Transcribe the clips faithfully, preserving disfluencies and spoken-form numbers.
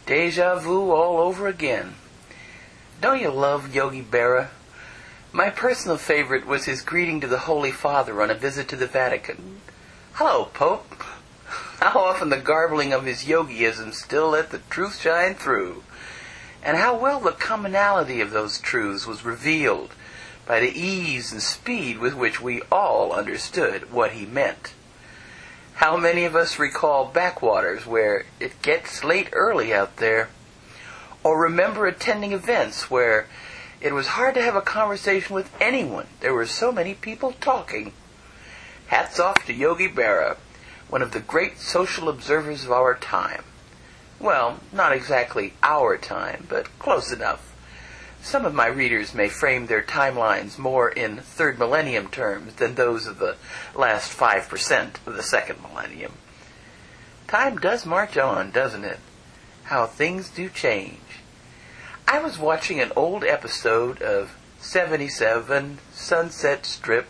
Deja vu all over again. Don't you love Yogi Berra? My personal favorite was his greeting to the Holy Father on a visit to the Vatican. Hello, Pope. How often the garbling of his yogiism still let the truth shine through. And how well the commonality of those truths was revealed by the ease and speed with which we all understood what he meant. How many of us recall backwaters where it gets late early out there? Or remember attending events where it was hard to have a conversation with anyone. There were so many people talking. Hats off to Yogi Berra, one of the great social observers of our time. Well, not exactly our time, but close enough. Some of my readers may frame their timelines more in third millennium terms than those of the last five percent of the second millennium. Time does march on, doesn't it? How things do change. I was watching an old episode of seventy-seven Sunset Strip,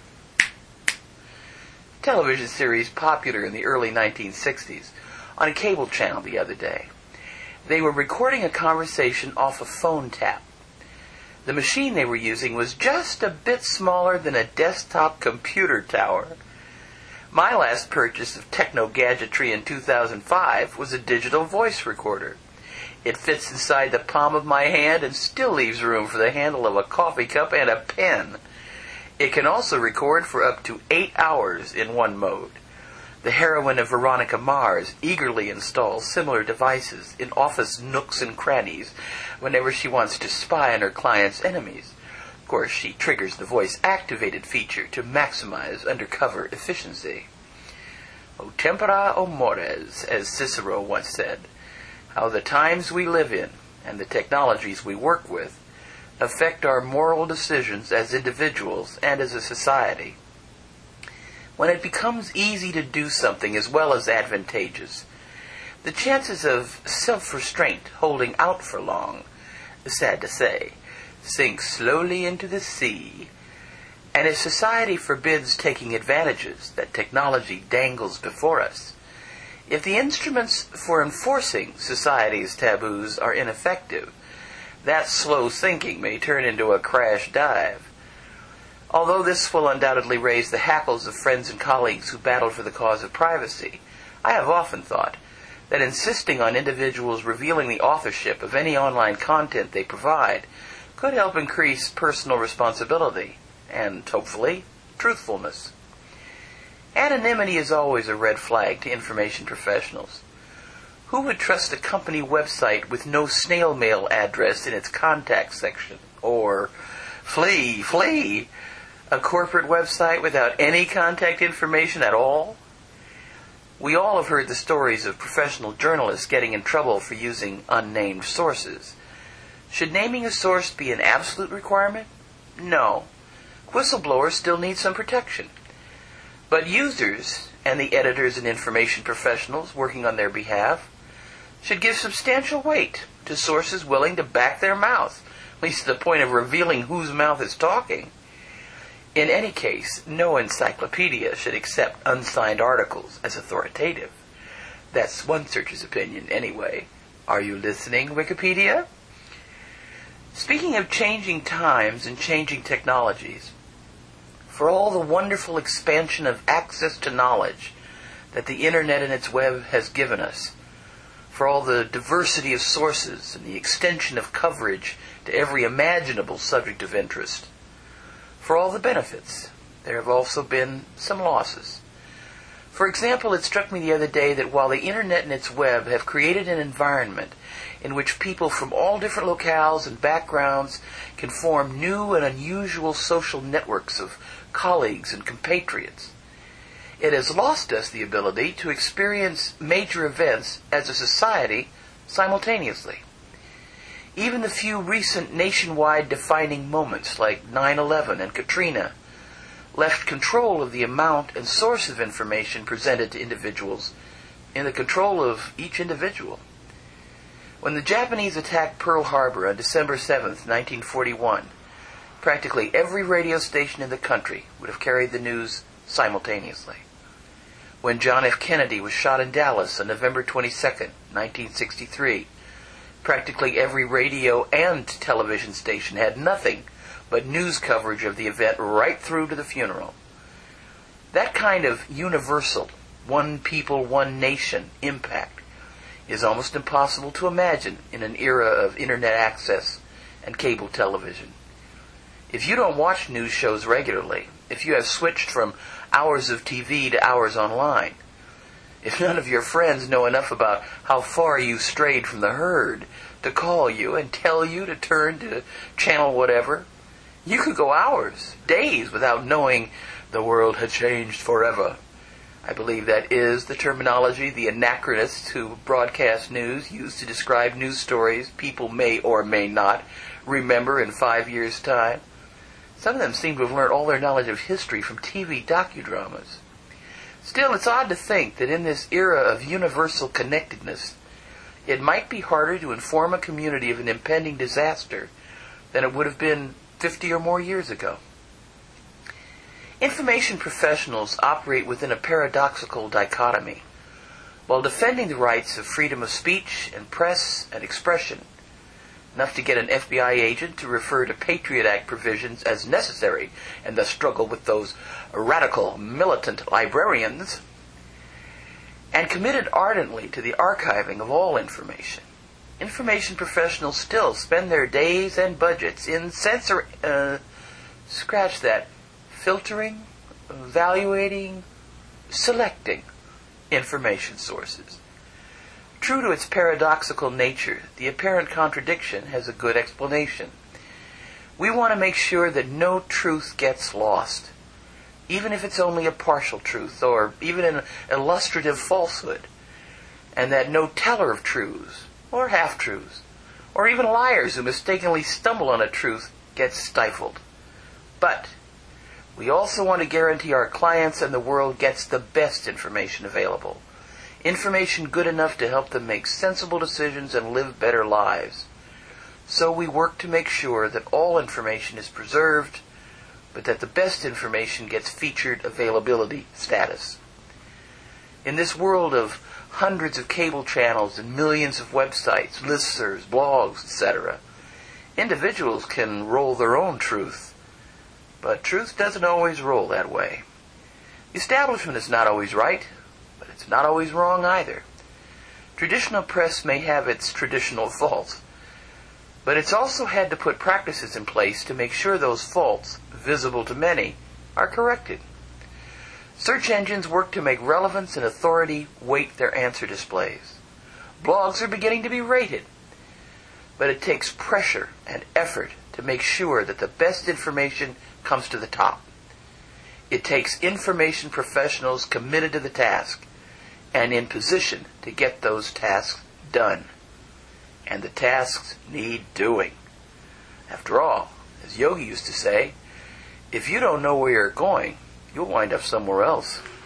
television series popular in the early nineteen sixties, on a cable channel the other day. They were recording a conversation off a phone tap. The machine they were using was just a bit smaller than a desktop computer tower. My last purchase of techno-gadgetry in two thousand five was a digital voice recorder. It fits inside the palm of my hand and still leaves room for the handle of a coffee cup and a pen. It can also record for up to eight hours in one mode. The heroine of Veronica Mars eagerly installs similar devices in office nooks and crannies whenever she wants to spy on her client's enemies. Of course, she triggers the voice-activated feature to maximize undercover efficiency. O tempora o mores, as Cicero once said. How the times we live in and the technologies we work with affect our moral decisions as individuals and as a society. When it becomes easy to do something as well as advantageous, the chances of self-restraint holding out for long, sad to say, sink slowly into the sea. And if society forbids taking advantages that technology dangles before us, if the instruments for enforcing society's taboos are ineffective, that slow sinking may turn into a crash dive. Although this will undoubtedly raise the hackles of friends and colleagues who battle for the cause of privacy, I have often thought that insisting on individuals revealing the authorship of any online content they provide could help increase personal responsibility and, hopefully, truthfulness. Anonymity is always a red flag to information professionals. Who would trust a company website with no snail mail address in its contact section? Or, flee, flee, a corporate website without any contact information at all? We all have heard the stories of professional journalists getting in trouble for using unnamed sources. Should naming a source be an absolute requirement? No. Whistleblowers still need some protection. But users, and the editors and information professionals working on their behalf, should give substantial weight to sources willing to back their mouth, at least to the point of revealing whose mouth is talking. In any case, no encyclopedia should accept unsigned articles as authoritative. That's one searcher's opinion, anyway. Are you listening, Wikipedia? Speaking of changing times and changing technologies, for all the wonderful expansion of access to knowledge that the Internet and its web has given us, for all the diversity of sources and the extension of coverage to every imaginable subject of interest, for all the benefits, there have also been some losses. For example, it struck me the other day that while the Internet and its web have created an environment in which people from all different locales and backgrounds can form new and unusual social networks of colleagues and compatriots, it has lost us the ability to experience major events as a society simultaneously. Even the few recent nationwide defining moments like nine eleven and Katrina left control of the amount and source of information presented to individuals in the control of each individual. When the Japanese attacked Pearl Harbor on December seventh, nineteen forty-one, practically every radio station in the country would have carried the news simultaneously. When John F. Kennedy was shot in Dallas on November twenty-second, nineteen sixty-three, Practically every radio and television station had nothing but news coverage of the event right through to the funeral. That kind of universal, one people, one nation impact is almost impossible to imagine in an era of internet access and cable television. If you don't watch news shows regularly, if you have switched from hours of T V to hours online, if none of your friends know enough about how far you strayed from the herd to call you and tell you to turn to channel whatever, you could go hours, days without knowing the world had changed forever. I believe that is the terminology the anachronists who broadcast news use to describe news stories people may or may not remember in five years' time. Some of them seem to have learned all their knowledge of history from T V docudramas. Still, it's odd to think that in this era of universal connectedness, it might be harder to inform a community of an impending disaster than it would have been fifty or more years ago. Information professionals operate within a paradoxical dichotomy. While defending the rights of freedom of speech and press and expression, enough to get an F B I agent to refer to Patriot Act provisions as necessary in the struggle with those radical, militant librarians, and committed ardently to the archiving of all information, information professionals still spend their days and budgets in censor, uh, scratch that, filtering, evaluating, selecting information sources. True to its paradoxical nature, the apparent contradiction has a good explanation. We want to make sure that no truth gets lost, even if it's only a partial truth or even an illustrative falsehood, and that no teller of truths, or half-truths, or even liars who mistakenly stumble on a truth gets stifled. But we also want to guarantee our clients and the world gets the best information available. Information good enough to help them make sensible decisions and live better lives. So we work to make sure that all information is preserved, but that the best information gets featured availability status. In this world of hundreds of cable channels and millions of websites, listservs, blogs, et cetera, individuals can roll their own truth, but truth doesn't always roll that way. The establishment is not always right, but it's not always wrong either. Traditional press may have its traditional faults, but it's also had to put practices in place to make sure those faults, visible to many, are corrected. Search engines work to make relevance and authority weight their answer displays. Blogs are beginning to be rated, but it takes pressure and effort to make sure that the best information comes to the top. It takes information professionals committed to the task and in position to get those tasks done. And the tasks need doing. After all, as Yogi used to say, if you don't know where you're going, you'll wind up somewhere else.